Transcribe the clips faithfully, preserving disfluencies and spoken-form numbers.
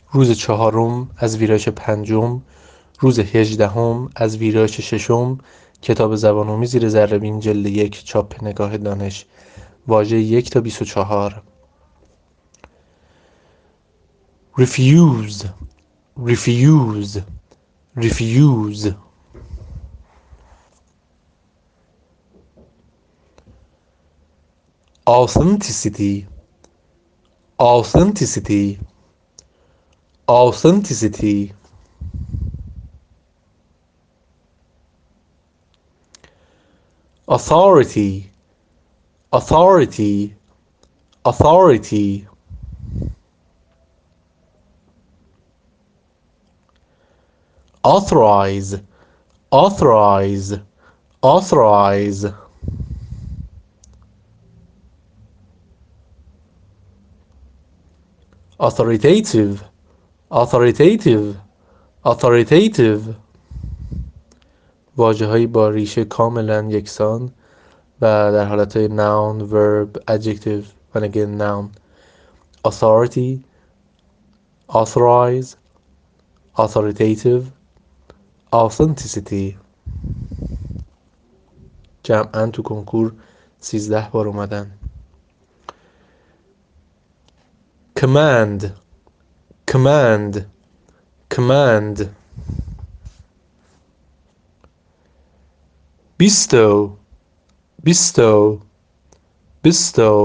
روز چهارم از ویرایش پنجم، روز هجدهم از ویرایش ششم. کتاب زبان‌آموزی زیر ذره‌بین جلد یک، چاپ نگاه دانش. واژه یک تا بیست و چهار. refuse refuse refuse authenticity authenticity authenticity authority authority authority authorize authorize authorize authoritative authoritative authoritative واژه‌هایی با ریشه کاملا یکسان و در حالتهای noun, verb, adjective و again noun. authority, authorize, authoritative, authenticity. جمعاً تو کنکور سیزده بار اومدن. command command command bestow bestow bestow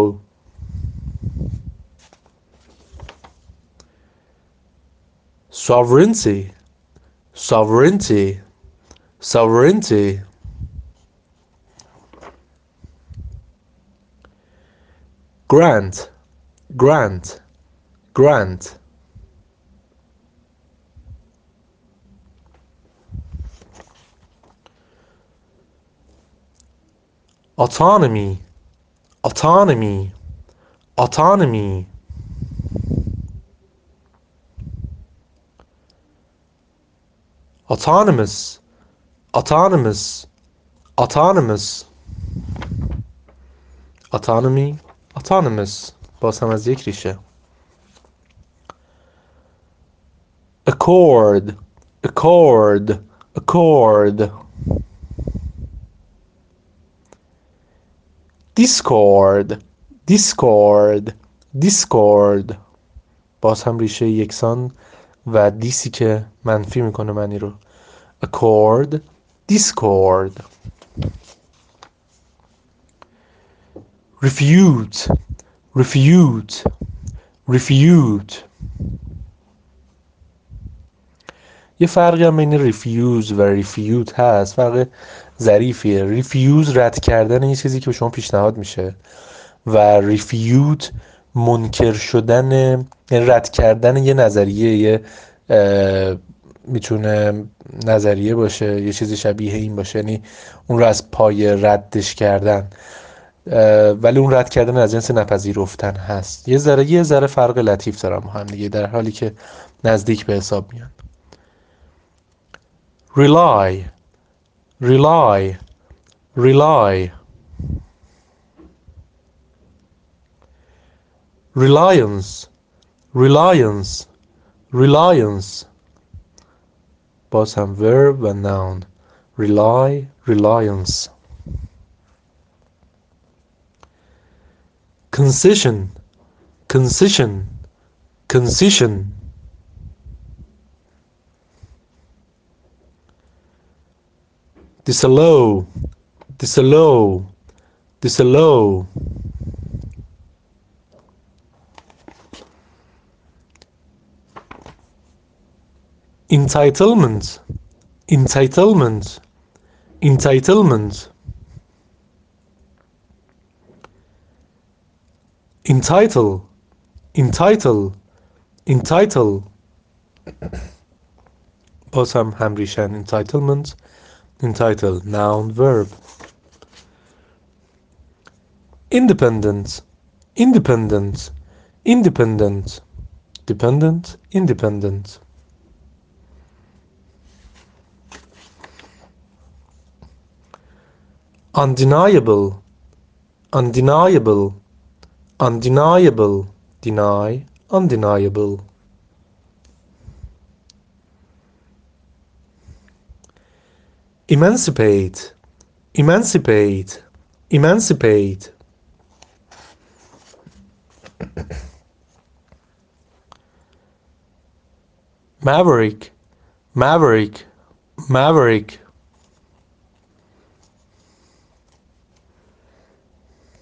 sovereignty sovereignty sovereignty grant grant grant autonomy autonomy autonomy autonomous autonomous autonomous autonomy autonomous باز هم از یک ریشه. accord accord accord discord discord discord باز هم ریشه یکسان و دیسی که منفی میکنه معنی رو. accord discord refute refute refute یه فرقی هم بین refuse و refute هست، فرق ظریفیه. refuse رد کردن یه چیزی که به شما پیشنهاد میشه و refute منکر شدن، یعنی رد کردن یه نظریه. یه میتونه نظریه باشه، یه چیزی شبیه این باشه، یعنی اون رو از پای ردش کردن، ولی اون رد کردن از جنس نپذیرفتن هست. یه ذره یه ذره فرق لطیف دارن با هم دیگه، در حالی که نزدیک به حساب میان. rely rely rely reliance reliance reliance باز هم verb و noun. rely reliance concession concession concession disallow disallow disallow entitlement entitlement entitlement entitle entitle entitle باز هم همریشن. entitlement entitle noun verb. independent independent independent dependent independent undeniable undeniable undeniable deny undeniable emancipate, emancipate, emancipate. Maverick, maverick, maverick.